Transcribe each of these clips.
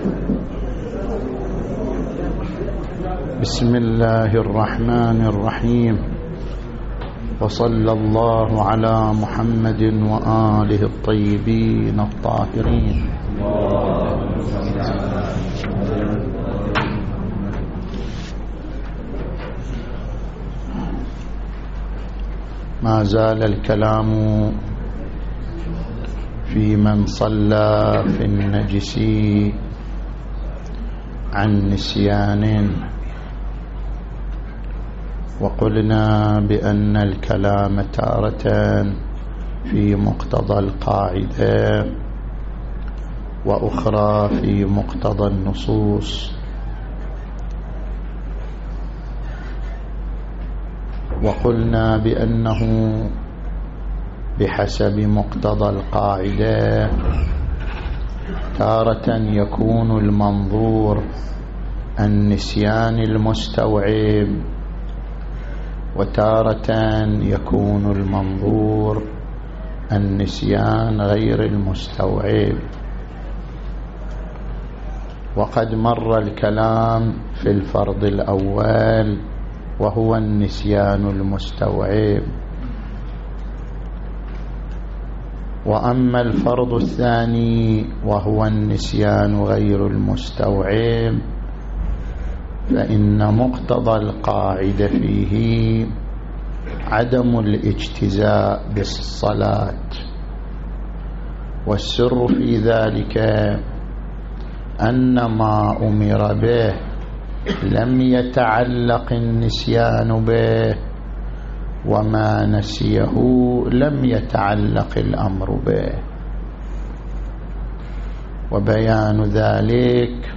بسم الله الرحمن الرحيم، وصلى الله على محمد وآله الطيبين الطاهرين. ما زال الكلام في من صلى في النجس عن نسيان، وقلنا بأن الكلام تارة في مقتضى القاعدة وأخرى في مقتضى النصوص، وقلنا بأنه بحسب مقتضى القاعدة تارة يكون المنظور النسيان المستوعب، وتارة يكون المنظور النسيان غير المستوعب. وقد مر الكلام في الفرض الأول وهو النسيان المستوعب، وأما الفرض الثاني وهو النسيان غير المستوعب فإن مقتضى القاعدة فيه عدم الاجتزاء بالصلاة، والسر في ذلك أن ما أمر به لم يتعلق النسيان به، وما نسيه لم يتعلق الأمر به. وبيان ذلك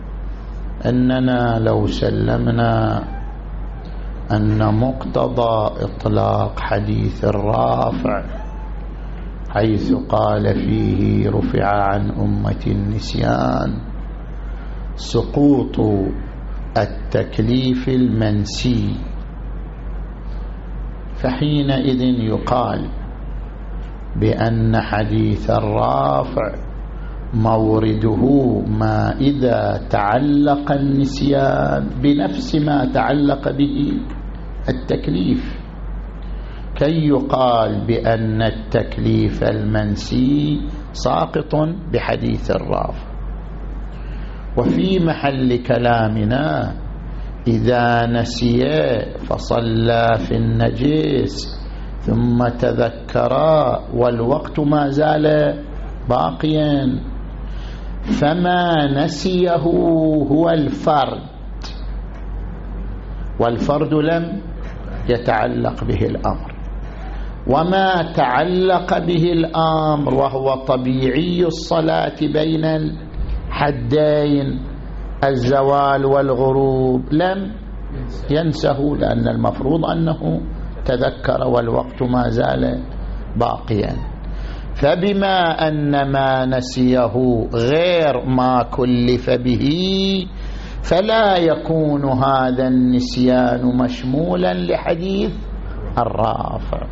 أننا لو سلمنا أن مقتضى إطلاق حديث الرافع حيث قال فيه رفع عن أمة النسيان سقوط التكليف المنسي، فحينئذ يقال بأن حديث الرافع مورده ما إذا تعلق النسيان بنفس ما تعلق به التكليف، كي يقال بأن التكليف المنسي ساقط بحديث الرافع. وفي محل كلامنا إذا نسي فصلى في النجس ثم تذكر والوقت ما زال باقيا، فما نسيه هو الفرد، والفرد لم يتعلق به الأمر، وما تعلق به الأمر وهو طبيعي الصلاة بين الحدين الزوال والغروب لم ينسه، لأن المفروض أنه تذكر والوقت ما زال باقيا. فبما أن ما نسيه غير ما كلف به فلا يكون هذا النسيان مشمولا لحديث الرافع.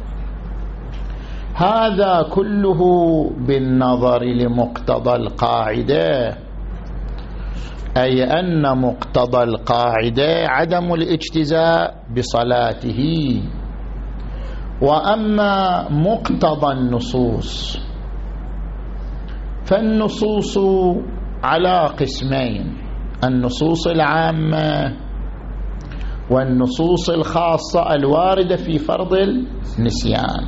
هذا كله بالنظر لمقتضى القاعدة، أي أن مقتضى القاعدة عدم الاجتزاء بصلاته. وأما مقتضى النصوص فالنصوص على قسمين: النصوص العامة والنصوص الخاصة الواردة في فرض النسيان.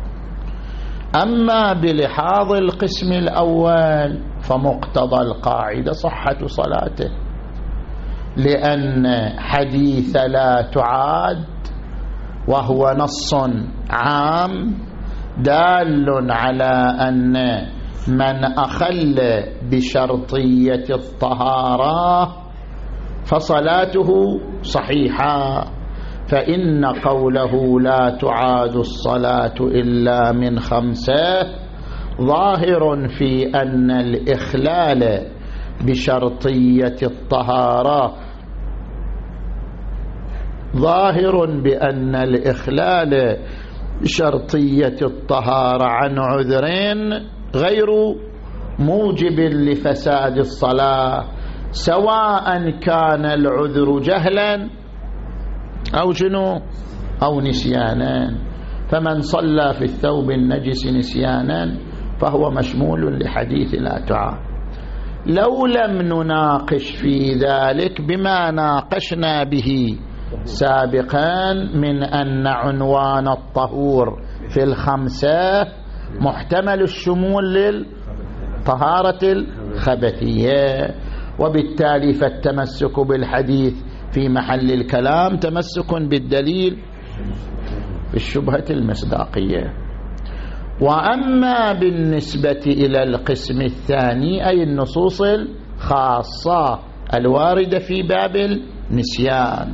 أما بلحاظ القسم الأول فمقتضى القاعدة صحة صلاته، لأن حديث لا تعاد وهو نص عام دال على أن من أخل بشرطية الطهارة فصلاته صحيحة، فإن قوله لا تعاد الصلاة إلا من 5 ظاهر في أن الإخلال بشرطية الطهارة ظاهر بأن الإخلال بشرطية الطهارة عن عذرين غير موجب لفساد الصلاة، سواء كان العذر جهلا أو شنو أو نسيانا. فمن صلى في الثوب النجس نسيانا فهو مشمول لحديث لا تعاد. لو لم نناقش في ذلك بما ناقشنا به سابقا من أن عنوان الطهور في الخمسة محتمل الشمول للطهارة الخبثية، وبالتالي فالتمسك بالحديث في محل الكلام تمسك بالدليل في الشبهة المصداقية. وأما بالنسبة إلى القسم الثاني أي النصوص الخاصة الواردة في باب النسيان،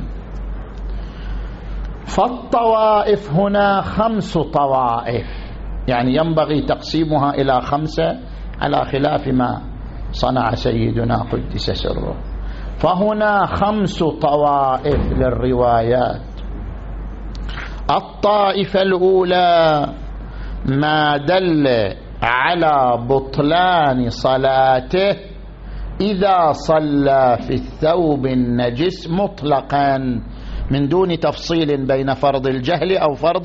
فالطوائف هنا 5 طوائف، يعني ينبغي تقسيمها إلى 5 على خلاف ما صنع سيدنا قدس سره. فهنا 5 طوائف للروايات. الطائفة الأولى ما دل على بطلان صلاته إذا صلى في الثوب النجس مطلقا من دون تفصيل بين فرض الجهل أو فرض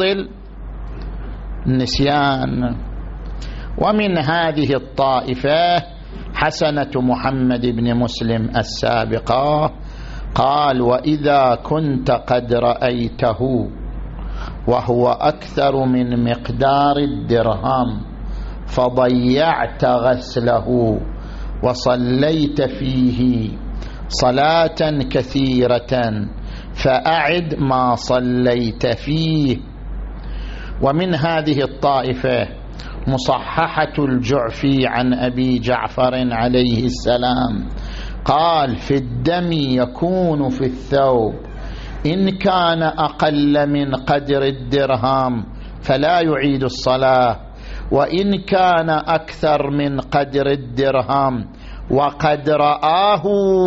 النسيان. ومن هذه الطائفة حسنة محمد بن مسلم السابقة قال: وإذا كنت قد رأيته وهو أكثر من مقدار الدرهم فضيعت غسله وصليت فيه صلاة كثيرة فأعد ما صليت فيه. ومن هذه الطائفة مصححة الجعفي عن أبي جعفر عليه السلام قال: في الدم يكون في الثوب إن كان أقل من قدر الدرهم فلا يعيد الصلاة، وإن كان أكثر من قدر الدرهم وقد رآه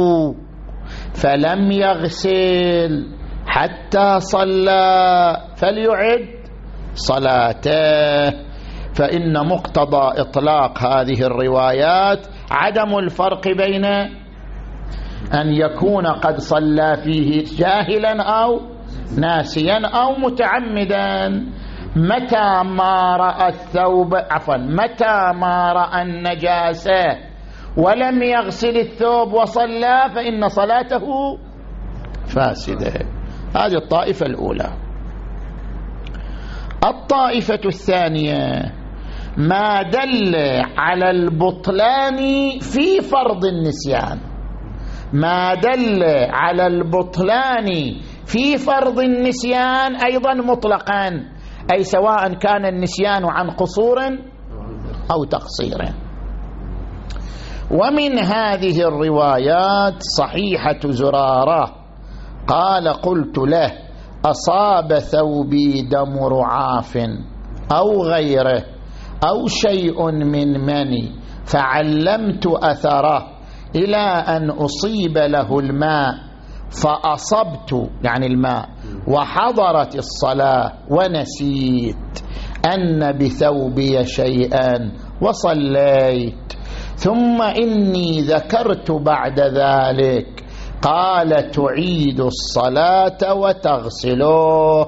فلم يغسل حتى صلى فليعد صلاته. فإن مقتضى إطلاق هذه الروايات عدم الفرق بين أن يكون قد صلى فيه جاهلا أو ناسيا أو متعمدا. متى ما رأى الثوب متى ما رأى النجاسة ولم يغسل الثوب وصلى فإن صلاته فاسدة. هذه الطائفة الأولى. الطائفة الثانية ما دل على البطلان في فرض النسيان، ما دل على البطلان في فرض النسيان أيضا مطلقا، أي سواء كان النسيان عن قصور أو تقصير. ومن هذه الروايات صحيحة زرارة قال: قلت له: أصاب ثوبي دم رعاف أو غيره أو شيء من مني فعلمت أثره إلى أن أصيب له الماء فأصبت يعني الماء وحضرت الصلاة ونسيت أن بثوبي شيئا وصليت، ثم إني ذكرت بعد ذلك. قال: تعيد الصلاة وتغسله.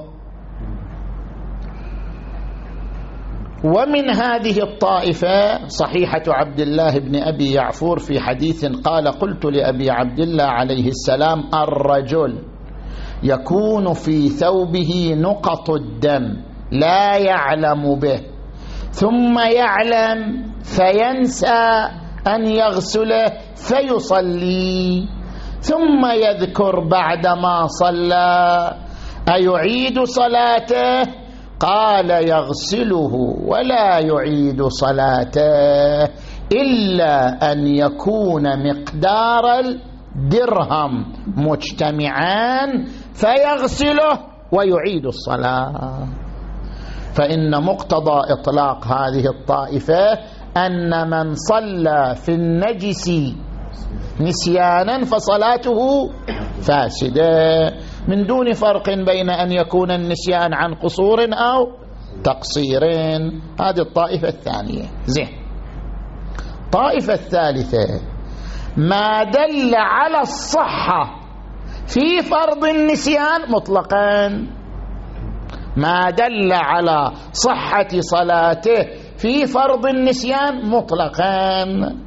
ومن هذه الطائفة صحيحة عبد الله بن أبي يعفور في حديث قال: قلت لأبي عبد الله عليه السلام: الرجل يكون في ثوبه نقط الدم لا يعلم به ثم يعلم فينسى أن يغسله فيصلي ثم يذكر بعدما صلى أيعيد صلاته؟ قال: يغسله ولا يعيد صلاته إلا أن يكون مقدار الدرهم مجتمعان فيغسله ويعيد الصلاة. فإن مقتضى إطلاق هذه الطائفة أن من صلى في النجس نسيانا فصلاته فاسدة من دون فرق بين أن يكون النسيان عن قصور أو تقصير. هذه الطائفة الثانية. زين. الطائفة الثالثة ما دل على الصحة في فرض النسيان مطلقا، ما دل على صحة صلاته في فرض النسيان مطلقا.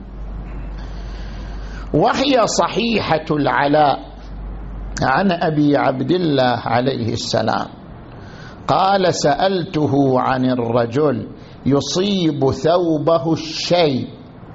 وهي صحيحة العلاء عن أبي عبد الله عليه السلام قال: سألته عن الرجل يصيب ثوبه الشيء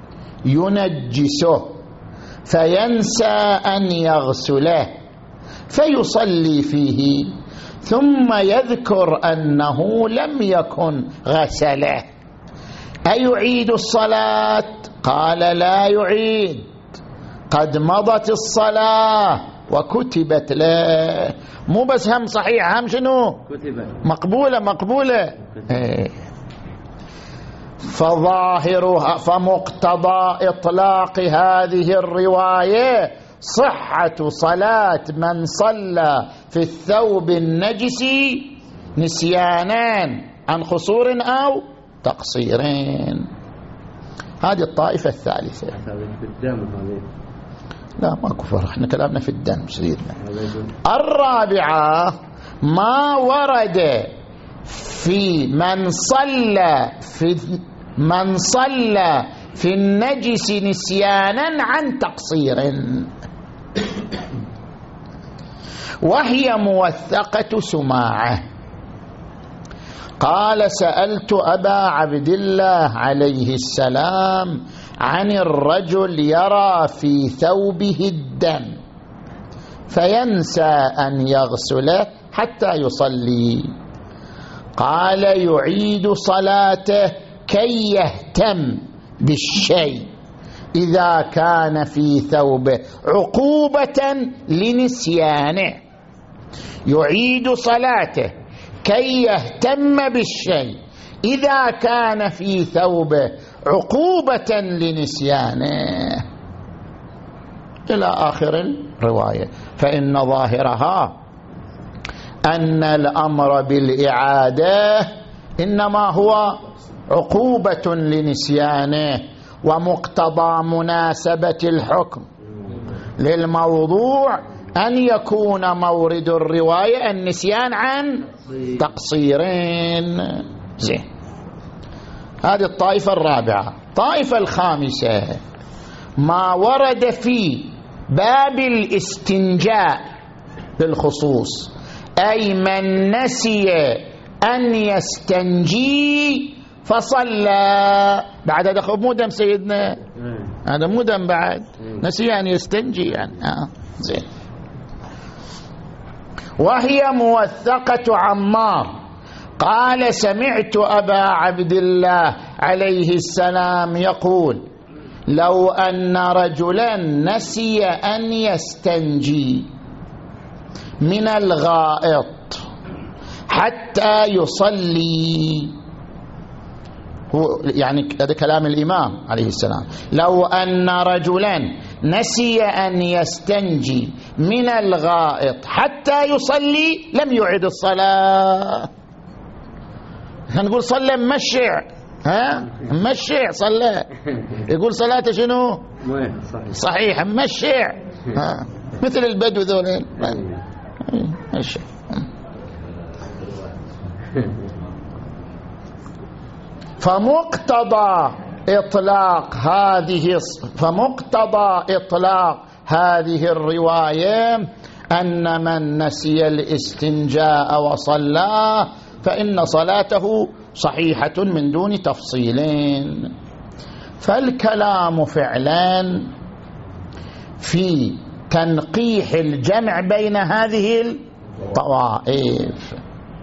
ينجسه فينسى أن يغسله فيصلي فيه ثم يذكر أنه لم يكن غسله، أيعيد الصلاة؟ قال: لا يعيد، قد مضت الصلاة وكتبت له. مو بس هم صحيح، هم شنو؟ مقبولة. فظاهرها فمقتضى إطلاق هذه الرواية صحة صلاة من صلى في الثوب النجس نسيانان عن قصور أو تقصيرين. هذه الطائفة الثالثة. لا ماكو فرق، احنا كلامنا في الدم سيدنا. الرابعة ما ورد في من صلى في النجس نسيانا عن تقصير، وهي موثقة سماعة. قال: سألت أبا عبد الله عليه السلام عن الرجل يرى في ثوبه الدم فينسى أن يغسله حتى يصلي. قال: يعيد صلاته كي يهتم بالشيء إذا كان في ثوبه عقوبة لنسيانه. يعيد صلاته كي يهتم بالشيء إذا كان في ثوبه عقوبة لنسيانه، إلى آخر الرواية. فإن ظاهرها أن الأمر بالإعادة إنما هو عقوبة لنسيانه، ومقتضى مناسبة الحكم للموضوع أن يكون مورد الرواية النسيان عن تقصيرين. زين، هذه الطائفة الرابعة. الطائفة الخامسة ما ورد في باب الاستنجاء بالخصوص، أي من نسي أن يستنجي فصلى بعد هذا. مو دم سيدنا، هذا مو دم بعد، نسي أن يستنجي يعني. زين. وهي موثقة عمار قال: سمعت أبا عبد الله عليه السلام يقول: لو أن رجلا نسي أن يستنجي من الغائط حتى يصلي، يعني هذا كلام الإمام عليه السلام، لو أن رجلا نسي أن يستنجي من الغائط حتى يصلي لم يعد الصلاة. نقول صلى مشع، مشع صلى، يقول صلاة شنو؟ صحيح مشع، مثل البدو ذولين مشع. فمقتضى إطلاق هذه الرواية أن من نسي الاستنجاء وصلى فإن صلاته صحيحة من دون تفصيلين. فالكلام فعلا في تنقيح الجمع بين هذه الطوائف.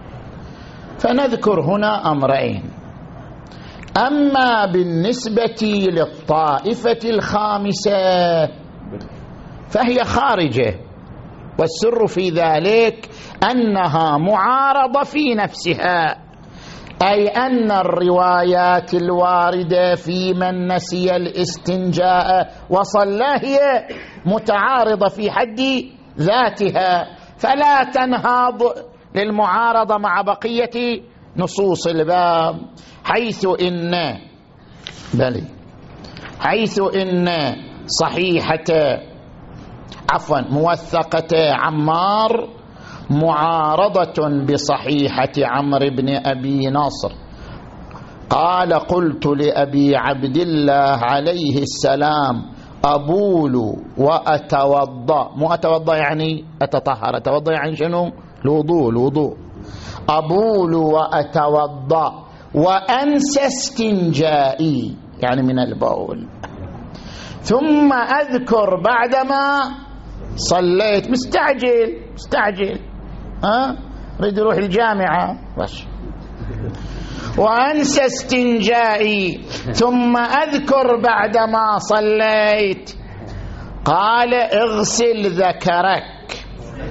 فنذكر هنا أمرين: أما بالنسبة للطائفة الخامسة فهي خارجة، والسر في ذلك أنها معارضة في نفسها، أي أن الروايات الواردة في من نسي الاستنجاء وصلى هي متعارضة في حد ذاتها، فلا تنهض للمعارضة مع بقية نصوص الباب، حيث إن موثقة عمار معارضة بصحيحة عمرو بن أبي نصر. قال: قلت لأبي عبد الله عليه السلام: أبول وأتوضأ. مو أتوضأ يعني أتطهر، أتوضأ يعني شنو؟ الوضوء. أبول وأتوضأ وأنسى استنجائي، يعني من البول، ثم أذكر بعدما صليت. مستعجل ريد يروح الجامعة بس. وأنسى استنجائي ثم أذكر بعدما صليت. قال: اغسل ذكرك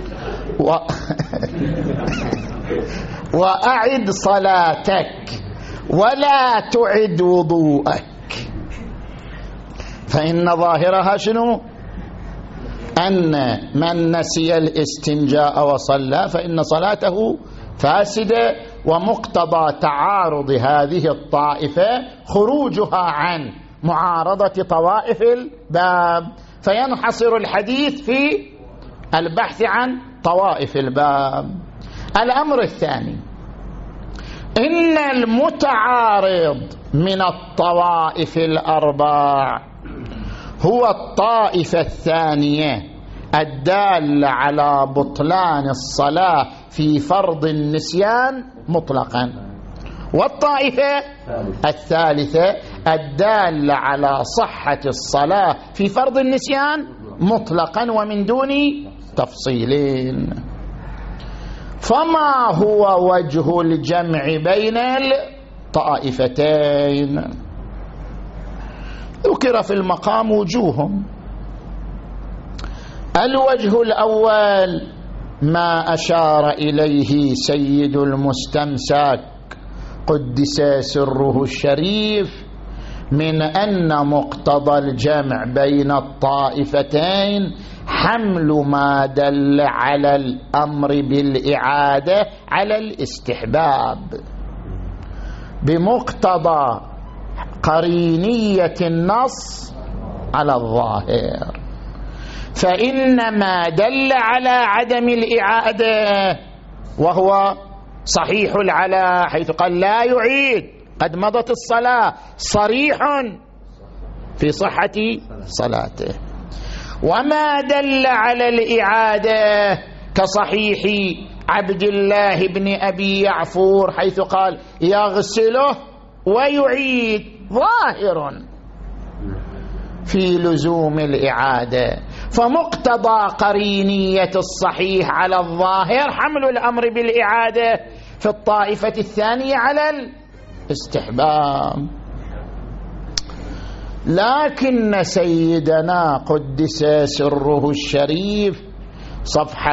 وأعد صلاتك ولا تعد وضوءك، فإن ظاهرها شنو؟ أن من نسي الاستنجاء وصلى فإن صلاته فاسدة، ومقتضى تعارض هذه الطائفة خروجها عن معارضة طوائف الباب، فينحصر الحديث في البحث عن طوائف الباب. الأمر الثاني: إن المتعارض من الطوائف الأربع هو الطائفة الثانية الدالة على بطلان الصلاة في فرض النسيان مطلقا، والطائفة الثالثة الدالة على صحة الصلاة في فرض النسيان مطلقا ومن دون تفصيل. فما هو وجه الجمع بين الطائفتين؟ ذكر في المقام وجوههم. الوجه الأول ما أشار إليه سيد المستمسك قدس سره الشريف من أن مقتضى الجمع بين الطائفتين حمل ما دل على الأمر بالإعادة على الاستحباب بمقتضى قرينية النص على الظاهر، فإن ما دل على عدم الإعادة وهو صحيح العلا حيث قال لا يعيد قد مضت الصلاة صريح في صحة صلاته، وما دل على الإعادة كصحيح عبد الله بن أبي يعفور حيث قال يغسله ويعيد ظاهر في لزوم الإعادة، فمقتضى قرينية الصحيح على الظاهر حمل الأمر بالإعادة في الطائفة الثانية على الاستحباب. لكن سيدنا قدس سره الشريف صفحة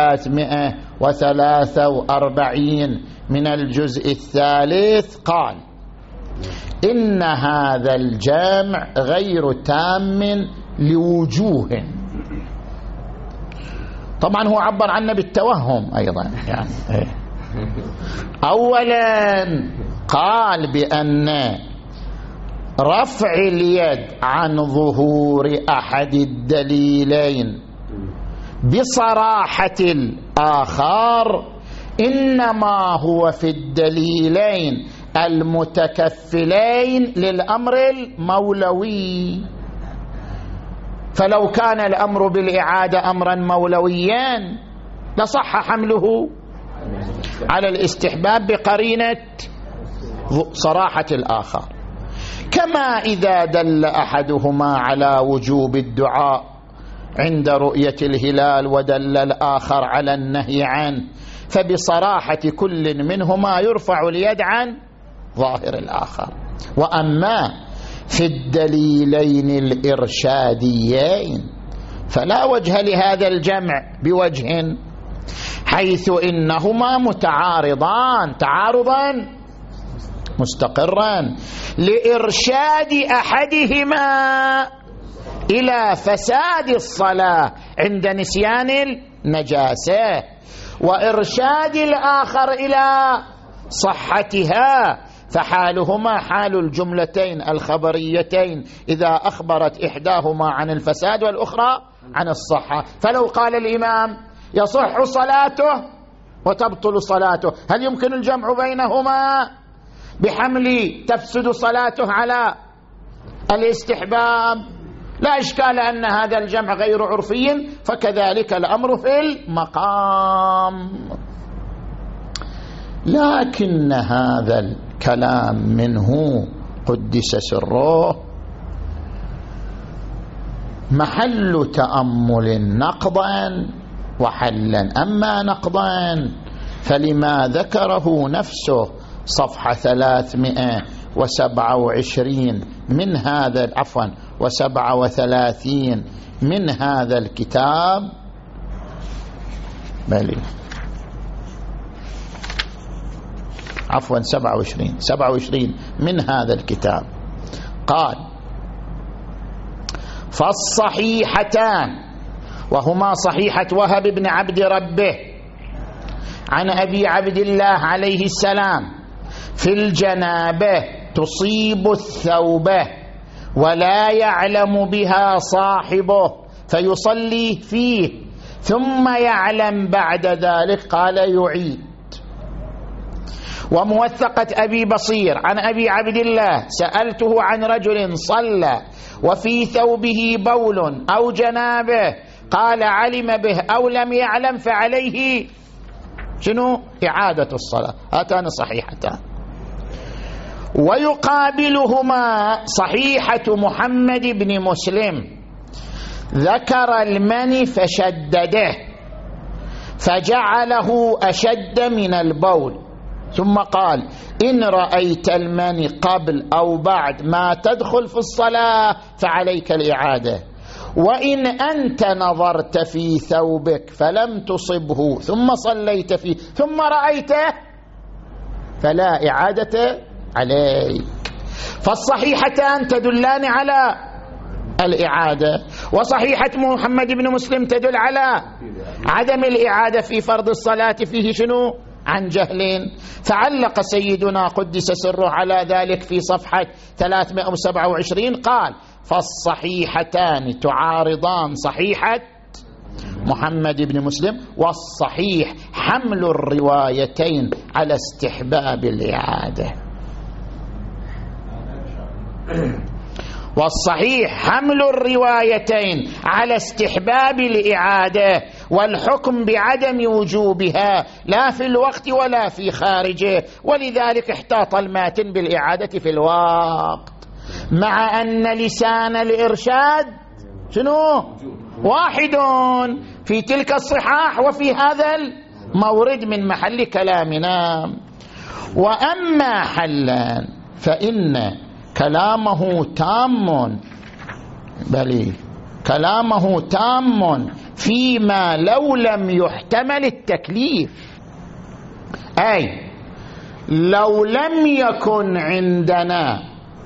343 من الجزء الثالث قال إن هذا الجمع غير تام لوجوه. طبعا هو عبر عنه بالتوهم أيضا يعني. أولا قال بأن رفع اليد عن ظهور أحد الدليلين بصراحة الآخر إنما هو في الدليلين المتكفلين للأمر المولوي، فلو كان الأمر بالإعادة أمرا مولويا لصح حمله على الاستحباب بقرينة صراحة الآخر، كما إذا دل أحدهما على وجوب الدعاء عند رؤية الهلال ودل الآخر على النهي عنه، فبصراحة كل منهما يرفع اليد عن ظاهر الآخر. وأما في الدليلين الإرشاديين فلا وجه لهذا الجمع بوجه، حيث إنهما متعارضان تعارضا مستقرا لإرشاد أحدهما إلى فساد الصلاة عند نسيان النجاسة، وإرشاد الآخر إلى صحتها فحالهما حال الجملتين الخبريتين إذا أخبرت إحداهما عن الفساد والأخرى عن الصحة. فلو قال الإمام يصح صلاته وتبطل صلاته، هل يمكن الجمع بينهما بحمل تفسد صلاته على الاستحباب؟ لا إشكال أن هذا الجمع غير عرفي، فكذلك الأمر في المقام. لكن هذا الكلام منه قدس سره محل تأمل نقضا وحلا. أما نقضا فلما ذكره نفسه صفحة 327 من هذا 37 من هذا الكتاب، بل 27 من هذا الكتاب، قال: فالصحيحتان، وهما صحيحة وهب بن عبد ربه عن أبي عبد الله عليه السلام في الجنابة تصيب الثوبة ولا يعلم بها صاحبه فيصلي فيه ثم يعلم بعد ذلك، قال يعيد. وموثقة أبي بصير عن أبي عبد الله: سألته عن رجل صلى وفي ثوبه بول أو جنابه، قال علم به أو لم يعلم فعليه شنو؟ إعادة الصلاة. هاتان صحيحتان. ويقابلهما صحيحة محمد بن مسلم ذكر المني فشدده فجعله أشد من البول، ثم قال: إن رأيت المني قبل أو بعد ما تدخل في الصلاة فعليك الإعادة، وإن أنت نظرت في ثوبك فلم تصبه ثم صليت فيه ثم رأيته فلا إعادة عليك. فالصحيحتان تدلان على الإعادة، وصحيحة محمد بن مسلم تدل على عدم الإعادة في فرض الصلاة فيه شنو؟ عن جهل. فعلق سيدنا قدس سره على ذلك في صفحة 327 قال: فالصحيحتان تعارضان صحيحة محمد بن مسلم، والصحيح حمل الروايتين على استحباب الإعادة. والصحيح حمل الروايتين على استحباب الإعادة والحكم بعدم وجوبها لا في الوقت ولا في خارجه، ولذلك احتاط الماتن بالإعادة في الوقت، مع أن لسان الإرشاد شنو؟ واحد في تلك الصحاح وفي هذا المورد من محل كلامنا. وأما حلا فإن كلامه تام، بل كلامه تام فيما لو لم يحتمل التكليف، أي لو لم يكن عندنا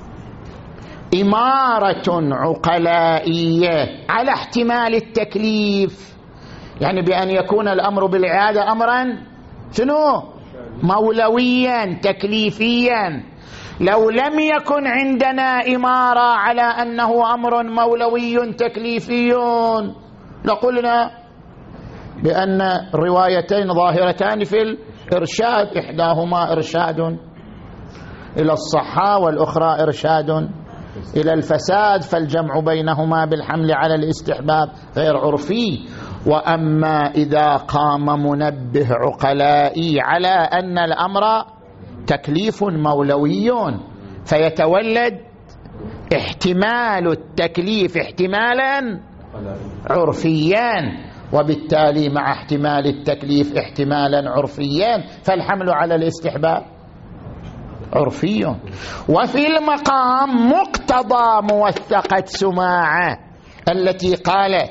إمارة عقلائية على احتمال التكليف، يعني بأن يكون الأمر بالإعادة أمرا شنو؟ مولويا تكليفيا. لو لم يكن عندنا إمارة على أنه أمر مولوي تكليفي لقلنا بأن الروايتين ظاهرتان في الإرشاد، إحداهما إرشاد إلى الصحة والأخرى إرشاد إلى الفساد، فالجمع بينهما بالحمل على الاستحباب غير عرفي. وأما إذا قام منبه عقلائي على أن الأمر تكليف مولوي فيتولد احتمال التكليف احتمالا عرفيا، وبالتالي مع احتمال التكليف احتمالا عرفيا فالحمل على الاستحباب عرفي. وفي المقام مقتضى موثقة سماعة التي قالت: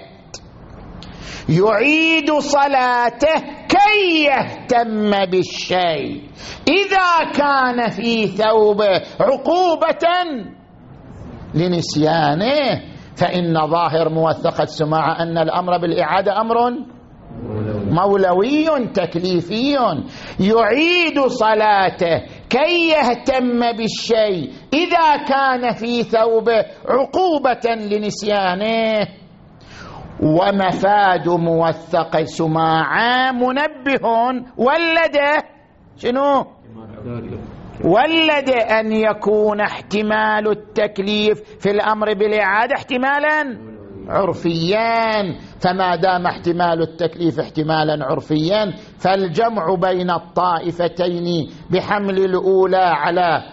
يعيد صلاته كي يهتم بالشيء إذا كان في ثوبه عقوبة لنسيانه، فإن ظاهر موثقة سماعة أن الأمر بالإعادة أمر مولوي تكليفي. يعيد صلاته كي يهتم بالشيء إذا كان في ثوبه عقوبة لنسيانه. ومفاد موثق سماعة منبه ولد شنو؟ ولد أن يكون احتمال التكليف في الأمر بالإعادة احتمالا عرفيا، فما دام احتمال التكليف احتمالا عرفيا فالجمع بين الطائفتين بحمل الأولى على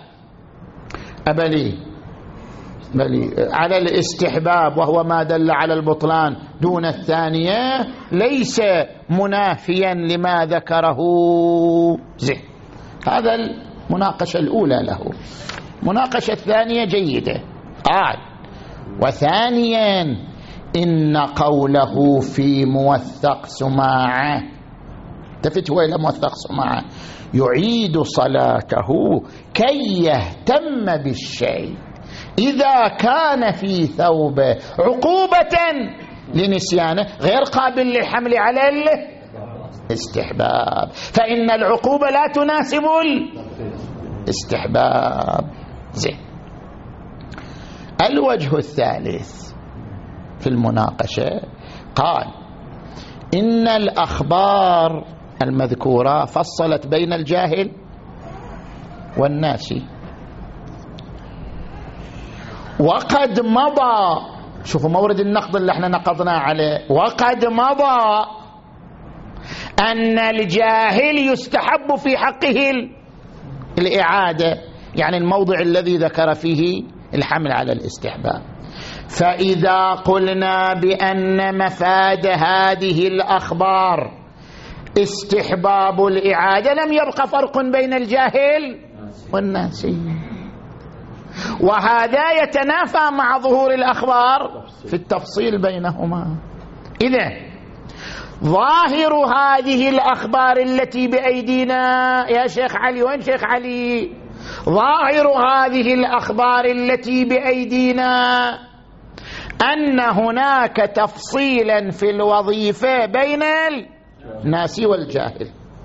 على الاستحباب وهو ما دل على البطلان دون الثانية ليس منافيا لما ذكره زين. هذا المناقشة الأولى له. مناقشة الثانية جيدة. قال: وثانيا إن قوله في موثق سماعة، التفت هو إلى موثق سماعة، يعيد صلاته كي يهتم بالشيء إذا كان في ثوبه عقوبة لنسيانه غير قابل للحمل على الاستحباب، فإن العقوبة لا تناسب الاستحباب. زين. الوجه الثالث في المناقشة قال: إن الأخبار المذكورة فصلت بين الجاهل والناسي، وقد مضى، شوفوا مورد النقد اللي احنا نقضنا عليه، وقد مضى أن الجاهل يستحب في حقه الإعادة، يعني الموضع الذي ذكر فيه الحمل على الاستحباب. فإذا قلنا بأن مفاد هذه الأخبار استحباب الإعادة لم يبق فرق بين الجاهل والناسي، وهذا يتنافى مع ظهور الأخبار في التفصيل بينهما. إذن ظاهر هذه الأخبار التي بأيدينا يا شيخ علي، وين شيخ علي؟ ظاهر هذه الأخبار التي بأيدينا أن هناك تفصيلا في الوظيفة بين الناس والجاهل،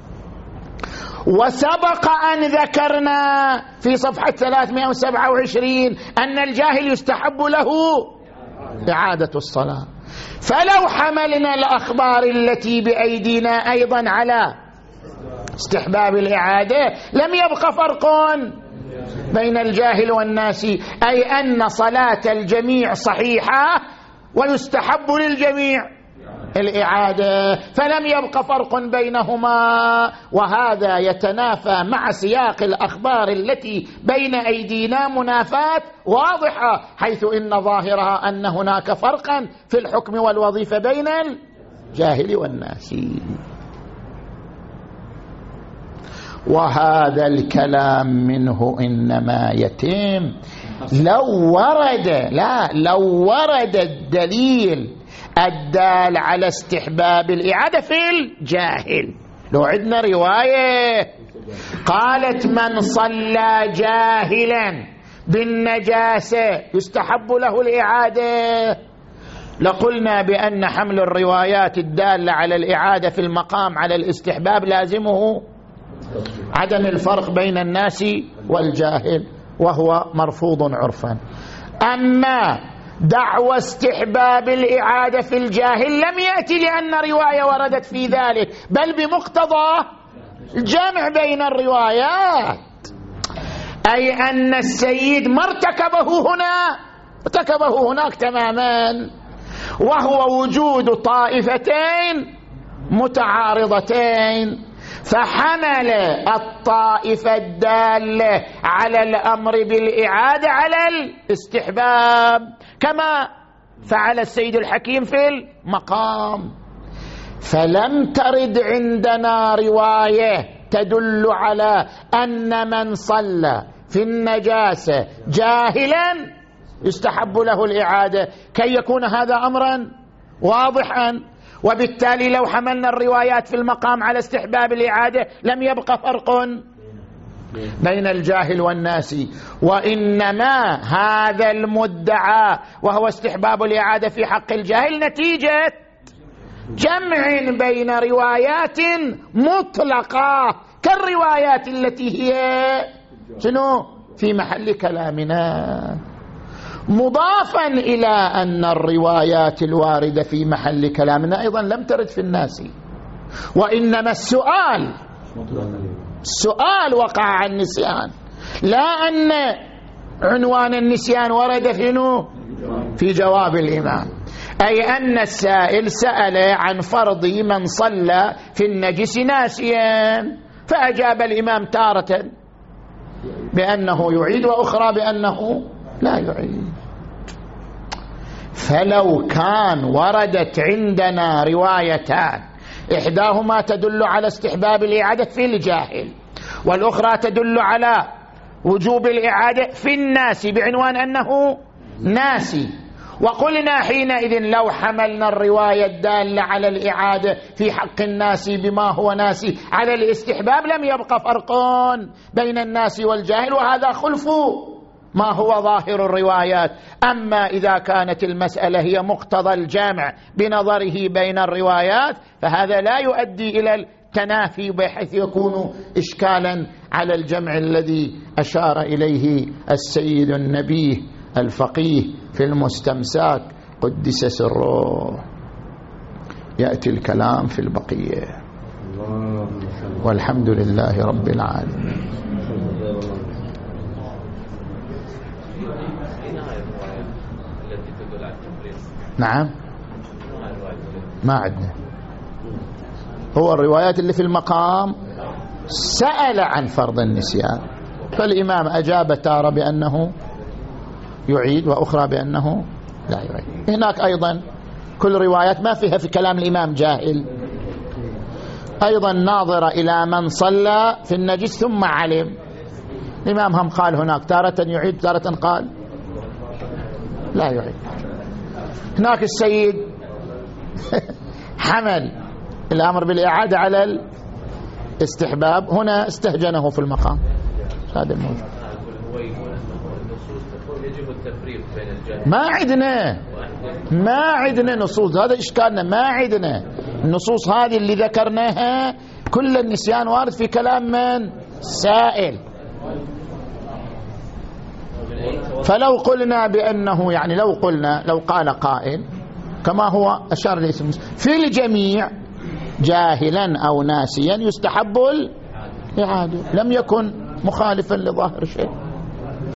وسبق أن ذكرنا في صفحة 327 أن الجاهل يستحب له إعادة الصلاة. فلو حملنا الأخبار التي بأيدينا أيضا على استحباب الإعادة لم يبق فرق بين الجاهل والناس، أي أن صلاة الجميع صحيحة ويستحب للجميع الإعادة، فلم يبق فرق بينهما. وهذا يتنافى مع سياق الأخبار التي بين أيدينا منافاة واضحة، حيث إن ظاهرها أن هناك فرقا في الحكم والوظيفة بين الجاهل والناس. وهذا الكلام منه إنما يتم لو ورد الدليل الدال على استحباب الإعادة في الجاهل. لو عندنا رواية قالت من صلى جاهلا بالنجاسة يستحب له الإعادة، لقلنا بأن حمل الروايات الدالة على الإعادة في المقام على الاستحباب لازمه عدم الفرق بين الناس والجاهل، وهو مرفوض عرفا. أما دعوى استحباب الإعادة في الجاهل لم يأتي لأن رواية وردت في ذلك، بل بمقتضى الجمع بين الروايات، أي أن السيد ما ارتكبه هناك تماما، وهو وجود طائفتين متعارضتين، فحمل الطائفة الدالة على الأمر بالإعادة على الاستحباب، كما فعل السيد الحكيم في المقام. فلم ترد عندنا رواية تدل على أن من صلى في النجاسة جاهلا يستحب له الإعادة، كي يكون هذا أمرا واضحا. وبالتالي لو حملنا الروايات في المقام على استحباب الإعادة لم يبقى فرق بين الجاهل والناس، وإنما هذا المدعى وهو استحباب الإعادة في حق الجاهل نتيجة جمع بين روايات مطلقة كالروايات التي هي شنو في محل كلامنا، مضافا إلى أن الروايات الواردة في محل كلامنا أيضا لم ترد في الناس، وإنما السؤال وقع عن النسيان، لا أن عنوان النسيان ورد في جواب الإمام، أي أن السائل سأل عن فرض من صلى في النجس ناسيا، فأجاب الإمام تارة بأنه يعيد وأخرى بأنه لا يعيد. فلو كان وردت عندنا روايتان إحداهما تدل على استحباب الإعادة في الجاهل، والأخرى تدل على وجوب الإعادة في الناس بعنوان أنه ناسي، وقلنا حينئذ لو حملنا الرواية الدالة على الإعادة في حق الناس بما هو ناسي على الاستحباب لم يبقى فرق بين الناس والجاهل، وهذا خلف ما هو ظاهر الروايات. أما إذا كانت المسألة هي مقتضى الجمع بنظره بين الروايات فهذا لا يؤدي إلى التنافي بحيث يكون إشكالا على الجمع الذي أشار إليه السيد النبيه الفقيه في المستمساك قدس سره. يأتي الكلام في البقية، والحمد لله رب العالمين. نعم، ما عندنا، هو الروايات اللي في المقام سأل عن فرض النسيان، فالإمام أجاب تارة بأنه يعيد وأخرى بأنه لا يعيد. هناك أيضا كل روايات ما فيها في كلام الإمام جاهل، أيضا ناظرة إلى من صلى في النجس ثم علم. الإمام هم قال هناك تارة يعيد تارة قال لا يعيد. هناك السيد حمل الأمر بالإعادة على الاستحباب، هنا استهجنه في المقام. هذا الموجود. ما عندنا نصوص، هذا إشكالنا، ما عندنا النصوص هذه اللي ذكرناها كل النسيان وارد في كلام من سائل. فلو قلنا بأنه يعني لو قال قائل كما هو أشار الاسم في الجميع جاهلا أو ناسيا يستحب الإعادة، لم يكن مخالفا لظاهر شيء.